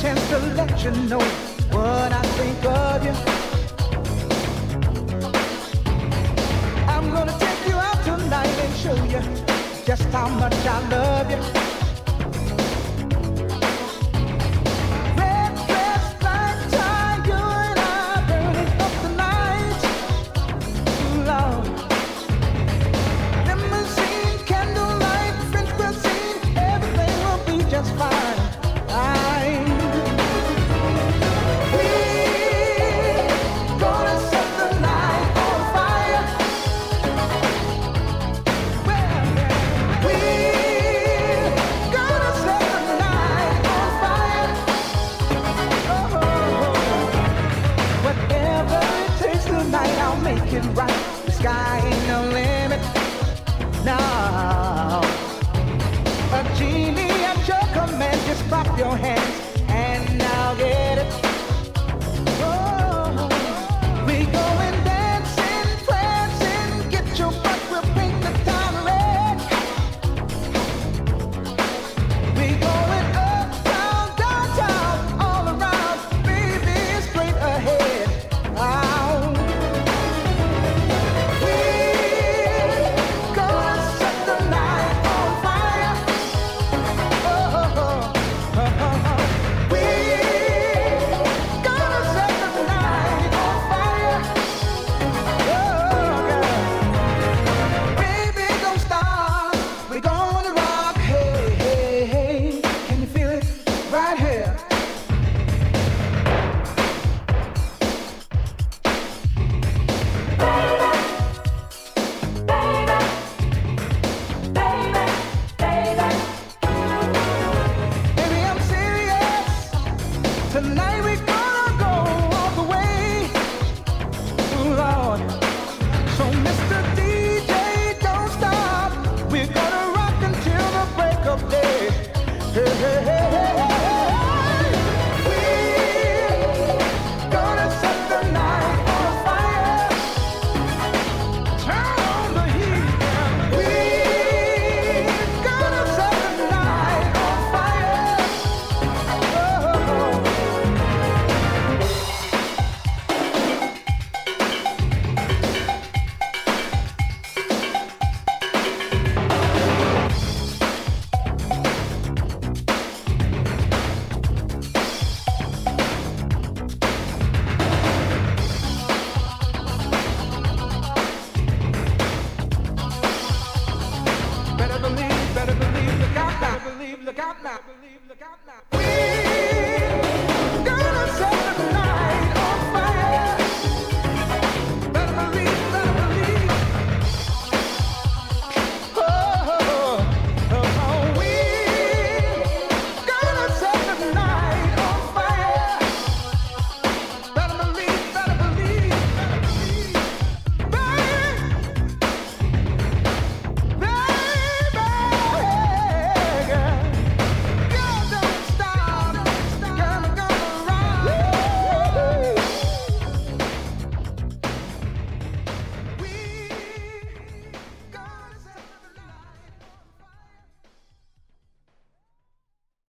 chance to let you know what I think of you. I'm gonna take you out tonight and show you just how much I love you. Red dress, black tie, you and I burning up the night. Lord. Limousine, candlelight, French cuisine, everything will be just fine. We're gonna set the night on fire. We're gonna set the night on fire. Oh, whatever it takes tonight, I'll make it right. The sky ain't no limit. Now, a genie at your command, just clap your hands and I'll get it. Oh, we going dancing, prancing, get your butt, we'll paint the town red. We going uptown, downtown, all around, baby, straight ahead. Oh, we're gonna set the night on fire. Oh, we're gonna set the night on fire. Oh, girl. Baby, don't stop. We're gonna rock. Hey, hey, hey. Can you feel it? Right here. Baby, I'm serious. Tonight we're gonna go all the way. Lord. So Mr. DJ, don't stop. We're gonna rock until the break of day. Hey, hey, hey, hey, hey. We're gonna set the night on fire. Turn on the heat. We're gonna set the night on fire. Oh. Better believe, look out now. Look out now. We're